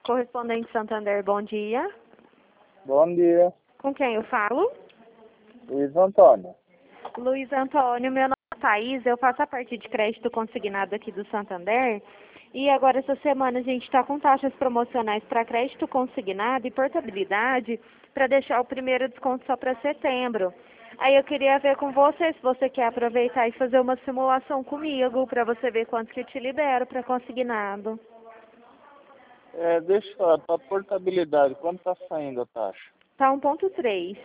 Correspondente Santander, bom dia. Bom dia, Com quem eu falo? Luiz Antônio. Luiz Antônio, meu nome é Thaís, eu faço a parte de crédito consignado aqui do Santander. E agora, essa semana, a gente está com taxas promocionais para crédito consignado e portabilidade para deixar o primeiro desconto só para setembro. Aí eu queria ver com você se você quer aproveitar e fazer uma simulação comigo para você ver quanto que eu te libero para consignado. Deixa eu falar, para portabilidade, quanto está saindo a taxa? Tá 1,3.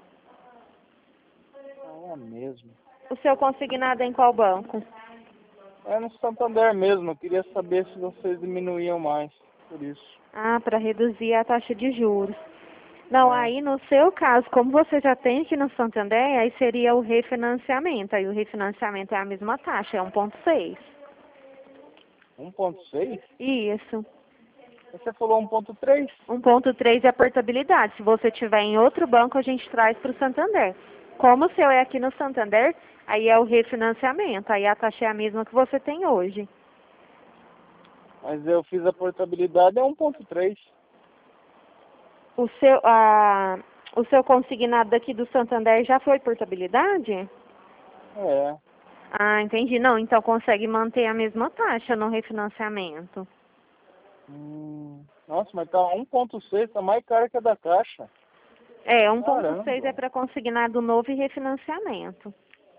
Ah, é mesmo. O seu consignado é em qual banco? É no Santander mesmo, eu queria saber se vocês diminuíam mais, por isso. Ah, para reduzir a taxa de juros. Não, É, aí no seu caso, como você já tem aqui no Santander, aí seria o refinanciamento. Aí o refinanciamento é a mesma taxa, é 1,6. 1,6? Isso. Você falou 1,3? 1,3 é a portabilidade. Se você tiver em outro banco, a gente traz para o Santander. Como o seu é aqui no Santander, aí é o refinanciamento. Aí a taxa é a mesma que você tem hoje. Mas eu fiz a portabilidade, é 1,3. O seu consignado daqui do Santander já foi portabilidade? É. Ah, entendi. Não, então consegue manter a mesma taxa no refinanciamento. Nossa, mas tá 1,6, tá mais caro que a da Caixa. É, 1,6 é Caramba, para consignado novo e refinanciamento.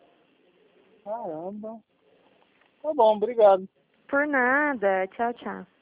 caramba. Tá bom, obrigado. Por nada. Tchau, tchau.